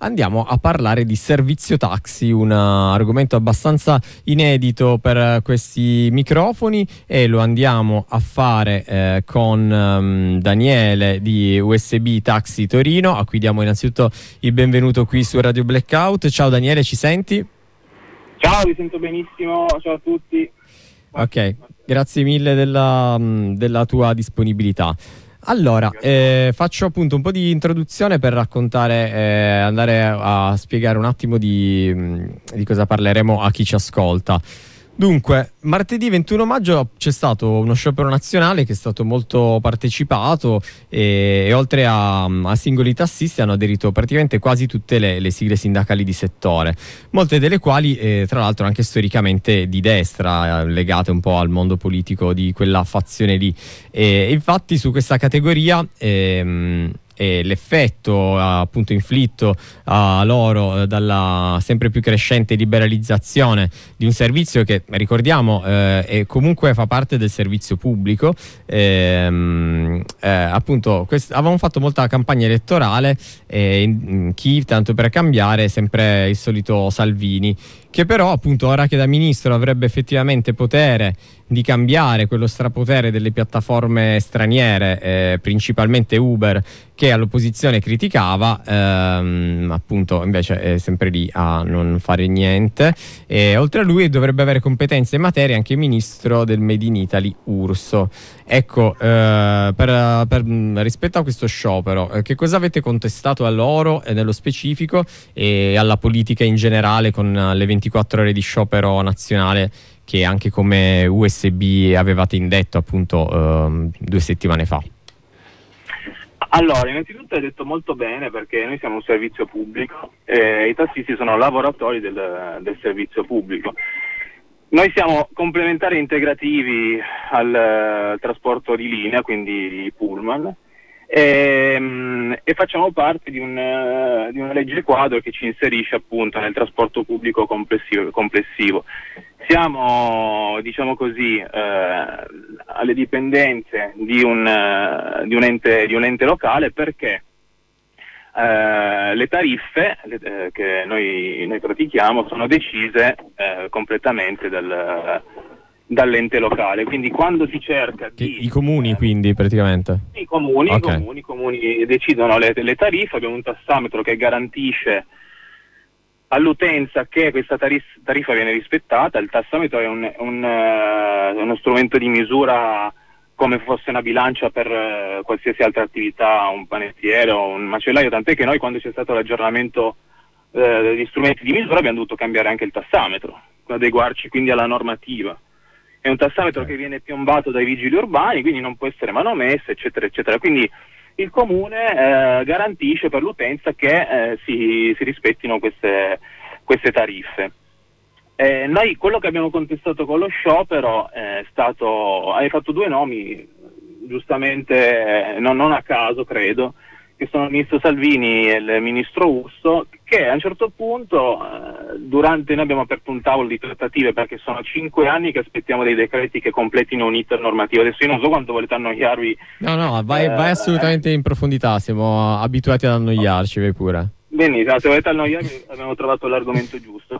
andiamo a parlare di servizio taxi, un argomento abbastanza inedito per questi microfoni, e lo andiamo a fare con Daniele di USB Taxi Torino, a cui diamo innanzitutto il benvenuto qui su Radio Blackout. Ciao Daniele, ci senti? Ciao, vi sento benissimo, ciao a tutti. Ok, grazie mille della tua disponibilità. Allora, faccio appunto un po' di introduzione per raccontare, andare a spiegare un attimo di cosa parleremo a chi ci ascolta. Dunque, martedì 21 maggio c'è stato uno sciopero nazionale che è stato molto partecipato, e oltre a singoli tassisti hanno aderito praticamente quasi tutte le sigle sindacali di settore, molte delle quali tra l'altro anche storicamente di destra, legate un po' al mondo politico di quella fazione lì. E infatti su questa categoria e l'effetto appunto inflitto a loro dalla sempre più crescente liberalizzazione di un servizio che, ricordiamo, comunque fa parte del servizio pubblico. Appunto avevamo fatto molta campagna elettorale, chi, tanto per cambiare, sempre il solito Salvini, che però appunto ora che da ministro avrebbe effettivamente potere di cambiare quello strapotere delle piattaforme straniere, principalmente Uber, che all'opposizione criticava, appunto invece è sempre lì a non fare niente. E oltre a lui dovrebbe avere competenze in materia anche il ministro del Made in Italy Urso. Ecco, rispetto a questo sciopero, che cosa avete contestato a loro nello specifico, e alla politica in generale, con le 24 ore di sciopero nazionale che anche come USB avevate indetto appunto 2 settimane fa? Allora, innanzitutto hai detto molto bene, perché noi siamo un servizio pubblico e i tassisti sono lavoratori del servizio pubblico. Noi siamo complementari e integrativi al trasporto di linea, quindi pullman, e facciamo parte di una legge quadro che ci inserisce appunto nel trasporto pubblico complessivo. Siamo, diciamo così, alle dipendenze di un ente locale, perché le tariffe che noi pratichiamo sono decise completamente dall'ente locale. Quindi quando si cerca I comuni, quindi praticamente i comuni, okay. i comuni decidono le tariffe. Abbiamo un tassametro che garantisce all'utenza che questa tariffa viene rispettata. Il tassametro è uno strumento di misura come fosse una bilancia per qualsiasi altra attività, un panettiere o un macellaio, tant'è che noi, quando c'è stato l'aggiornamento degli strumenti di misura, abbiamo dovuto cambiare anche il tassametro, adeguarci quindi alla normativa. È un tassametro che viene piombato dai vigili urbani, quindi non può essere manomesso, eccetera, eccetera. Quindi il comune garantisce per l'utenza che si rispettino queste tariffe. Noi quello che abbiamo contestato con lo sciopero è stato, hai fatto 2 nomi, giustamente, non a caso credo, che sono il ministro Salvini e il ministro Urso, che a un certo punto, noi abbiamo aperto un tavolo di trattative, perché sono 5 anni che aspettiamo dei decreti che completino un iter normativo. Adesso io non so quanto volete annoiarvi. No, vai assolutamente in profondità, siamo abituati ad annoiarci, vai pure. Benissimo, se volete annoiarvi abbiamo trovato l'argomento giusto.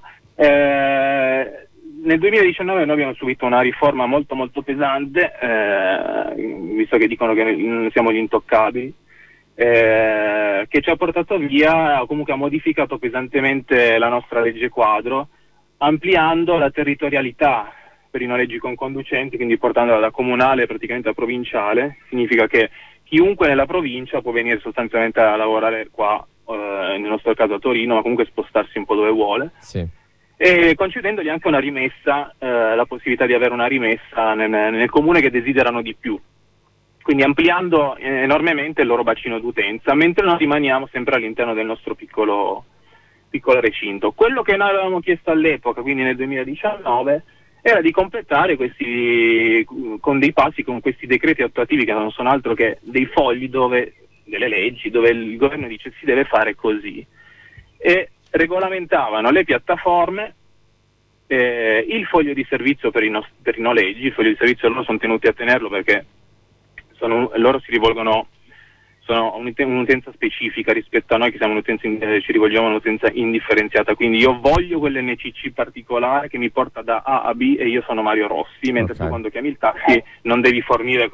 Nel 2019 noi abbiamo subito una riforma molto molto pesante, visto che dicono che siamo gli intoccabili, che ci ha portato via, comunque ha modificato pesantemente la nostra legge quadro, ampliando la territorialità per i noleggi con conducenti, quindi portandola da comunale praticamente a provinciale. Significa che chiunque nella provincia può venire sostanzialmente a lavorare qua, nel nostro caso a Torino, ma comunque spostarsi un po' dove vuole. Sì. E concedendogli anche una rimessa, la possibilità di avere una rimessa nel comune che desiderano di più, quindi ampliando enormemente il loro bacino d'utenza, mentre noi rimaniamo sempre all'interno del nostro piccolo recinto. Quello che noi avevamo chiesto all'epoca, quindi nel 2019, era di completare questi con dei passi, con questi decreti attuativi che non sono altro che dei fogli delle leggi, dove il governo dice si deve fare così, e regolamentavano le piattaforme, il foglio di servizio per i noleggi. Il foglio di servizio loro sono tenuti a tenerlo, perché loro si rivolgono sono un'utenza specifica rispetto a noi che siamo ci rivolgiamo a un'utenza indifferenziata, quindi io voglio quell'NCC particolare che mi porta da A a B e io sono Mario Rossi, mentre tu quando chiami il taxi non devi fornire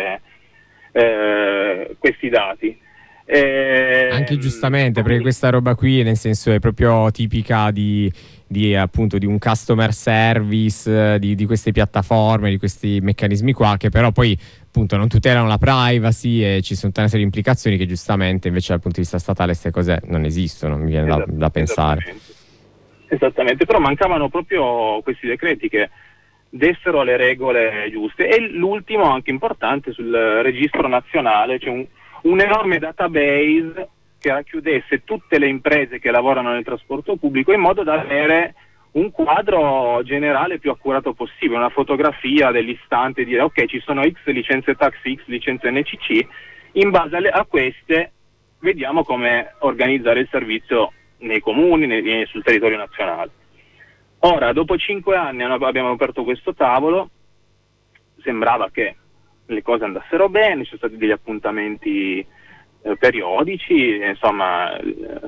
questi dati. Anche giustamente, perché questa roba qui, nel senso, è proprio tipica di appunto di un customer service, di queste piattaforme, di questi meccanismi qua, che però poi appunto non tutelano la privacy e ci sono tutta una serie di implicazioni che giustamente invece dal punto di vista statale queste cose non esistono, mi viene da pensare. Esattamente, però mancavano proprio questi decreti che dessero le regole giuste. E l'ultimo, anche importante, sul registro nazionale c'è un enorme database che racchiudesse tutte le imprese che lavorano nel trasporto pubblico in modo da avere un quadro generale più accurato possibile, una fotografia dell'istante, dire ok, ci sono X licenze taxi, X licenze NCC, in base a queste vediamo come organizzare il servizio nei comuni, sul territorio nazionale. Ora, dopo 5 anni abbiamo aperto questo tavolo, sembrava che le cose andassero bene, ci sono stati degli appuntamenti periodici, insomma,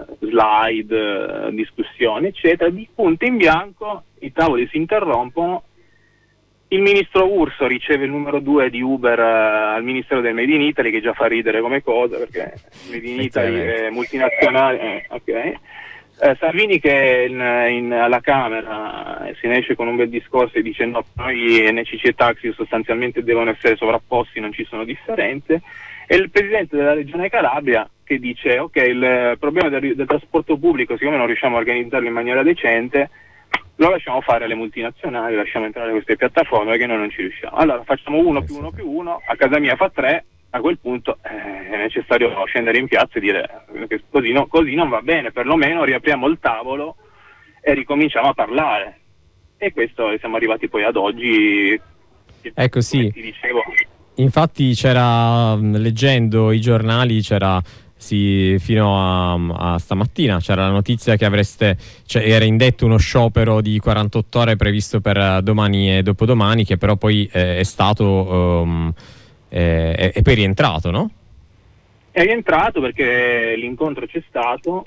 slide, discussioni, eccetera. Di punto in bianco i tavoli si interrompono, il ministro Urso riceve il numero 2 di Uber al Ministero del Made in Italy, che già fa ridere come cosa, perché Made in Italy è multinazionale, Salvini che alla Camera se ne esce con un bel discorso e dice no, noi NCC e taxi sostanzialmente devono essere sovrapposti, non ci sono differenze, e il presidente della regione Calabria che dice ok, il problema del trasporto pubblico, siccome non riusciamo a organizzarlo in maniera decente, lo lasciamo fare alle multinazionali, lasciamo entrare queste piattaforme perché noi non ci riusciamo. Allora facciamo 1 più 1 più 1, a casa mia fa 3. A quel punto è necessario scendere in piazza e dire che così non va bene, perlomeno riapriamo il tavolo e ricominciamo a parlare. E questo siamo arrivati poi ad oggi. Ecco, sì. Ti dicevo. Infatti c'era, leggendo i giornali, fino a stamattina c'era la notizia che era indetto uno sciopero di 48 ore previsto per domani e dopodomani, che però poi è stato... è poi rientrato, no? È rientrato perché l'incontro c'è stato,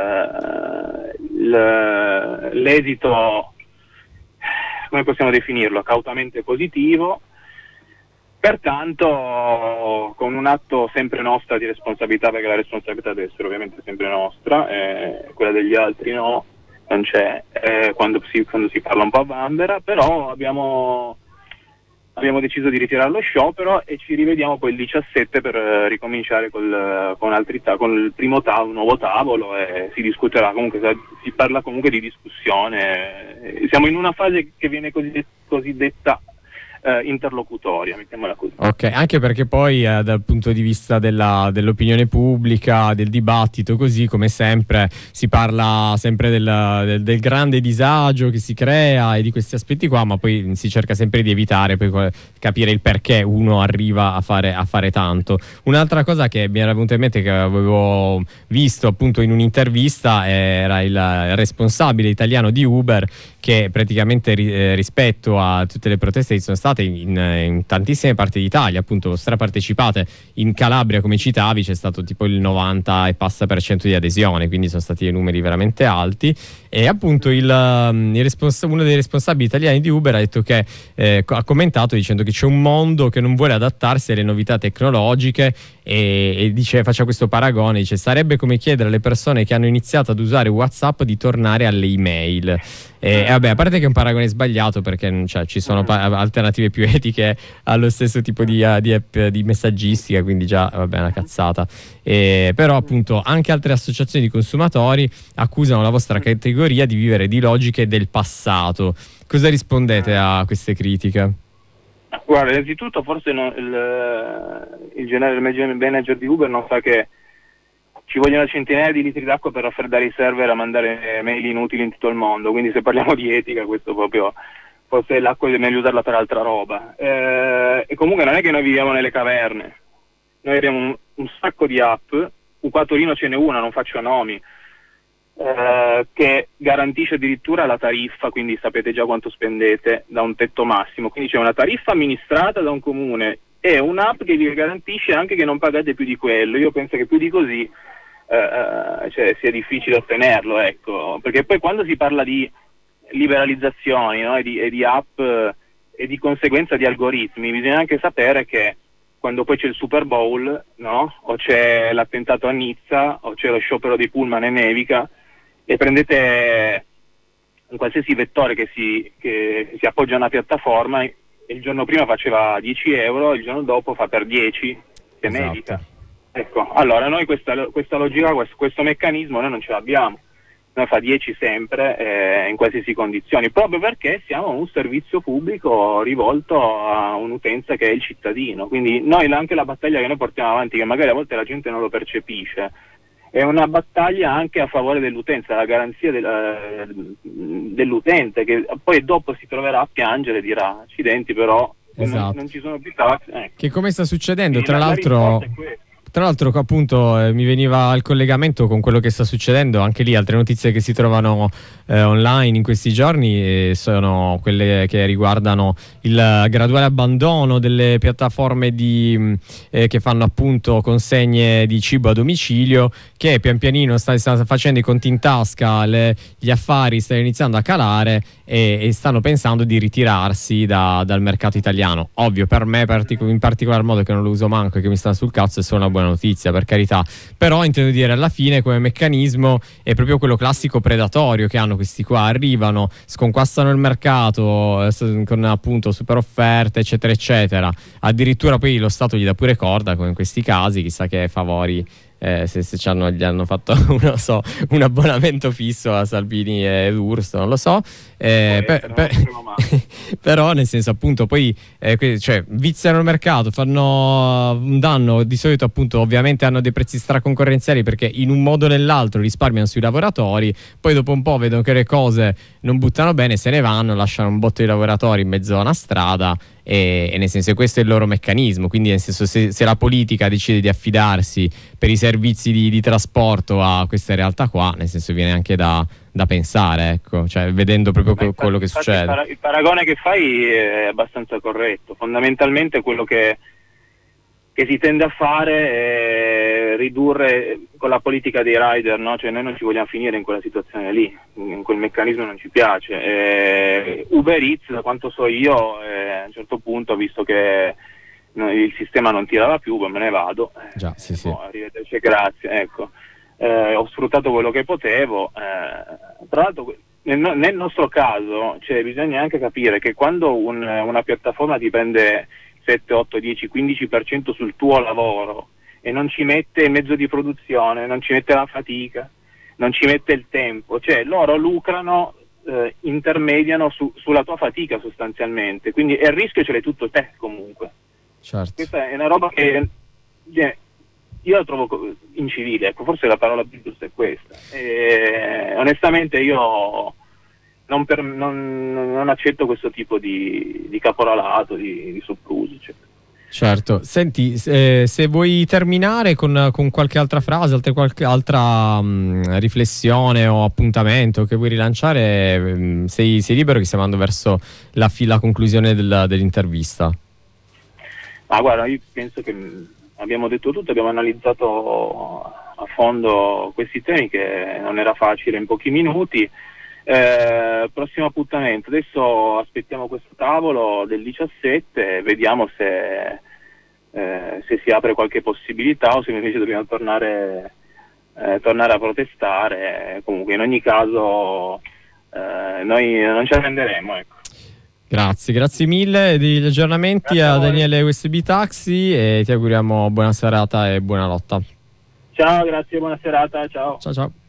l'esito, come possiamo definirlo, cautamente positivo, pertanto con un atto sempre nostra di responsabilità, perché la responsabilità deve essere ovviamente sempre nostra, quella degli altri no, non c'è, quando si parla un po' a vanvera, però abbiamo deciso di ritirare lo sciopero e ci rivediamo poi il 17 per ricominciare con il primo nuovo tavolo, e si discuterà, comunque si parla comunque di discussione. Siamo in una fase che viene cosiddetta interlocutoria, mettiamola così. Ok, anche perché poi dal punto di vista dell'opinione pubblica, del dibattito, così come sempre si parla sempre del grande disagio che si crea e di questi aspetti qua, ma poi si cerca sempre di evitare, poi capire il perché uno arriva a fare tanto. Un'altra cosa che mi era venuta in mente, che avevo visto appunto in un'intervista, era il responsabile italiano di Uber, che praticamente rispetto a tutte le proteste che sono state in tantissime parti d'Italia, appunto strapartecipate, in Calabria come citavi c'è stato tipo il 90 e passa per cento di adesione, quindi sono stati numeri veramente alti, e appunto uno dei responsabili italiani di Uber ha detto che ha commentato dicendo che c'è un mondo che non vuole adattarsi alle novità tecnologiche, e faccia questo paragone, dice sarebbe come chiedere alle persone che hanno iniziato ad usare WhatsApp di tornare alle email. Vabbè, a parte che è un paragone sbagliato, perché ci sono alternative più etiche allo stesso tipo di app di messaggistica, quindi già vabbè, è una cazzata. Però appunto anche altre associazioni di consumatori accusano la vostra categoria di vivere di logiche del passato. Cosa rispondete a queste critiche? Guarda, innanzitutto forse il general manager di Uber non sa che ci vogliono centinaia di litri d'acqua per raffreddare i server a mandare mail inutili in tutto il mondo, quindi se parliamo di etica questo proprio, forse l'acqua è meglio usarla per altra roba. E comunque non è che noi viviamo nelle caverne, noi abbiamo un sacco di app, qua a Torino ce n'è una, non faccio nomi, che garantisce addirittura la tariffa, quindi sapete già quanto spendete da un tetto massimo, quindi c'è una tariffa amministrata da un comune è un'app che vi garantisce anche che non pagate più di quello. Io penso che più di così sia difficile ottenerlo, ecco, perché poi quando si parla di liberalizzazioni, no, e di app e di conseguenza di algoritmi, bisogna anche sapere che quando poi c'è il Super Bowl, no, o c'è l'attentato a Nizza, o c'è lo sciopero dei pullman e nevica, e prendete un qualsiasi vettore che si appoggia a una piattaforma, e il giorno prima faceva 10 euro, il giorno dopo fa per 10 che nevica. Ecco, allora noi questa logica, questo meccanismo noi non ce l'abbiamo. Noi fa 10 sempre, in qualsiasi condizioni, proprio perché siamo un servizio pubblico rivolto a un'utenza che è il cittadino. Quindi noi anche la battaglia che noi portiamo avanti, che magari a volte la gente non lo percepisce, è una battaglia anche a favore dell'utenza, la garanzia dell'utente, che poi dopo si troverà a piangere e dirà accidenti, però non ci sono più tasse. Ecco. Che come sta succedendo, tra l'altro appunto mi veniva il collegamento con quello che sta succedendo anche lì. Altre notizie che si trovano online in questi giorni sono quelle che riguardano il graduale abbandono delle piattaforme che fanno appunto consegne di cibo a domicilio, che pian pianino sta facendo i conti in tasca, gli affari stanno iniziando a calare e stanno pensando di ritirarsi dal mercato italiano. Ovvio, per me in particolar modo, che non lo uso manco e che mi sta sul cazzo, è solo una buona notizia, per carità, però intendo dire, alla fine come meccanismo è proprio quello classico predatorio che hanno questi qua: arrivano, sconquassano il mercato con appunto super offerte eccetera eccetera, addirittura poi lo Stato gli dà pure corda, come in questi casi, chissà che favori, se gli hanno fatto un abbonamento fisso a Salvini e D'Urso, non lo so, però nel senso appunto poi viziano il mercato, fanno un danno. Di solito appunto ovviamente hanno dei prezzi straconcorrenziali, perché in un modo o nell'altro risparmiano sui lavoratori, poi dopo un po' vedono che le cose non buttano bene, se ne vanno, lasciano un botto di lavoratori in mezzo a una strada. E nel senso, questo è il loro meccanismo. Quindi nel senso, se la politica decide di affidarsi per i servizi di trasporto a queste realtà qua, nel senso viene anche da pensare, ecco, cioè vedendo proprio quello che succede. Il paragone che fai è abbastanza corretto. Fondamentalmente quello che si tende a fare è ridurre, con la politica dei rider, no? Cioè noi non ci vogliamo finire in quella situazione lì, in quel meccanismo non ci piace. Uber Eats, da quanto so io, a un certo punto, visto che il sistema non tirava più, me ne vado. Già, sì. Arrivederci, grazie, ecco. Ho sfruttato quello che potevo. Tra l'altro nel nostro caso, bisogna anche capire che quando una piattaforma ti prende 7, 8, 10, 15% sul tuo lavoro e non ci mette il mezzo di produzione, non ci mette la fatica, non ci mette il tempo, loro lucrano, intermediano sulla tua fatica sostanzialmente, quindi il rischio ce l'hai tutto te comunque. Certo. Questa è una roba che io la trovo incivile, ecco, forse la parola più giusta è questa. Onestamente io non accetto questo tipo di caporalato, di soprusi, eccetera. Certo. Senti, se vuoi terminare con qualche altra frase, qualche altra riflessione o appuntamento che vuoi rilanciare, sei libero, che stiamo andando verso la conclusione dell'intervista. Ma guarda, io penso che abbiamo detto tutto, abbiamo analizzato a fondo questi temi, che non era facile in pochi minuti. Prossimo appuntamento, adesso aspettiamo questo tavolo del 17, vediamo se si apre qualche possibilità o se invece dobbiamo tornare a protestare. Comunque in ogni caso noi non ci arrenderemo, ecco. Grazie mille degli aggiornamenti a Daniele USB Taxi, e ti auguriamo buona serata e buona lotta. Ciao, grazie, buona serata, ciao. Ciao.